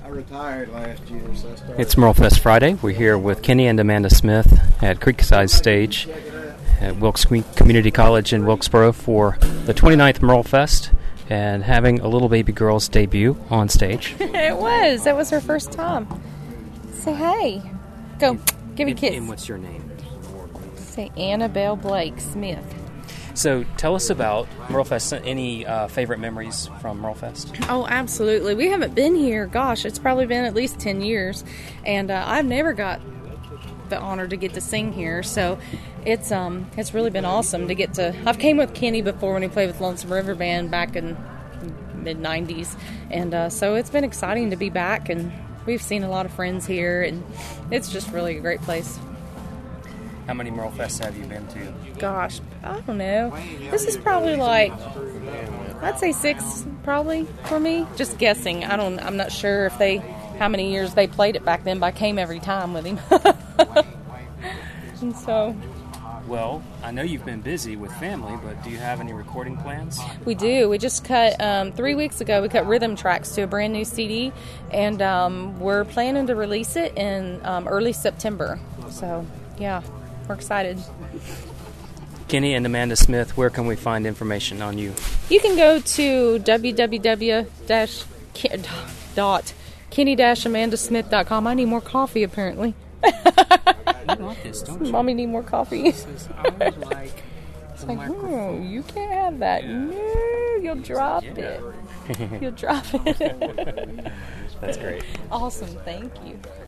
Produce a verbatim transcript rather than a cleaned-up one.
I retired last year, so I started. It's Merlefest Friday. We're here with Kenny and Amanda Smith at Creekside Stage at Wilkes Community College in Wilkesboro for the twenty-ninth Merlefest and having a little baby girl's debut on stage. It was. That was her first time. Say hey. Go. Give me a and, kiss. And what's your name? Say Annabelle Blake Smith. So tell us about Merlefest. Any uh, favorite memories from Merlefest? Oh, absolutely. We haven't been here. Gosh, it's probably been at least ten years. And uh, I've never got the honor to get to sing here. So it's um it's really been awesome to get to. I've came with Kenny before when he played with Lonesome River Band back in mid nineties. And uh, so it's been exciting to be back. And we've seen a lot of friends here. And it's just really a great place. How many Merlefests have you been to? Gosh, I don't know. This is probably like, I'd say six probably for me. Just guessing. I don't, I'm not sure if they, how many years they played it back then, but I came every time with him. And so. Well, I know you've been busy with family, but do you have any recording plans? We do. We just cut, um, three weeks ago, we cut Rhythm Tracks to a brand new C D, and um, we're planning to release it in um, early September. So, yeah. We're excited. Kenny and Amanda Smith, where can we find information on you? You can go to w w w dot kenny dash amanda smith dot com. I need more coffee, apparently. You like this, don't you? Mommy need more coffee. This is always like it's like, oh, you can't have that. Yeah. No, you'll drop yeah. it. You'll drop it. That's great. Awesome. Thank you.